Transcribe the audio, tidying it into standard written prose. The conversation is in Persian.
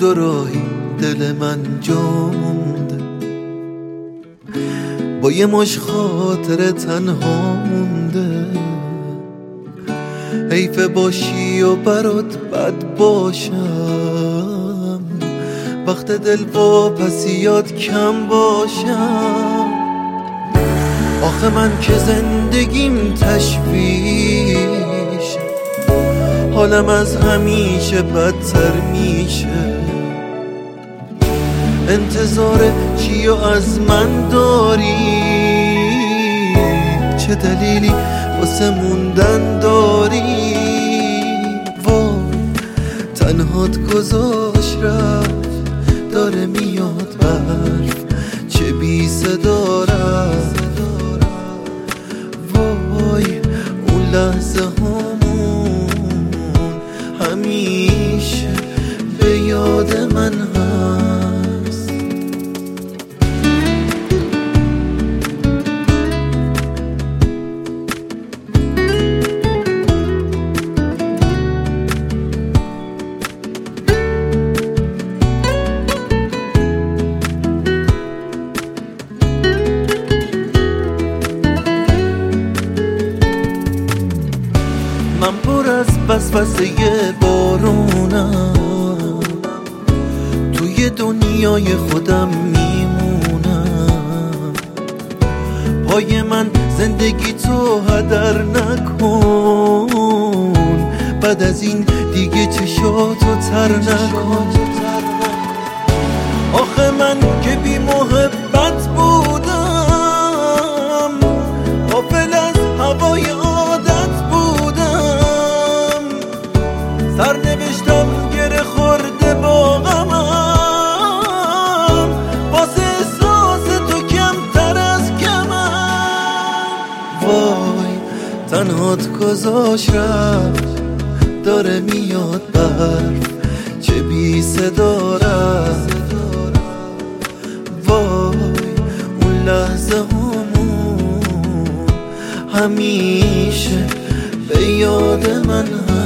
و راهی دل من جا مونده، با یه مش خاطر تنها مونده. حیفه باشی و برات بد باشم، وقت دل واپسیات کم باشم. آخه من که زندگیم تشویش، حالم از همیشه بدتر میشه. انتظار چی از من داری؟ چه دلیلی واسه موندن داری؟ وای تنهات گذاشت رفت، داره میاد برف چه بی صدا رفت. وای اون لحظه همون همیشه به یاد من هست. من پر از وسوسه بارونم، توی دنیای خودم میمونم. پای من زندگی تو هدر نکن، بعد از این دیگه چشاتو تر نکن. آخه من که بی محبت بودم، غافل از هوای عادت بودم. سرنوشتم گره خورده با غمم، واسه احساس تو کمتر از کمم. وای تنهات گذاشت رفت، داره میاد برف چه بی صدا رفت. وای اون لحظه همون همیشه به یاد من هست.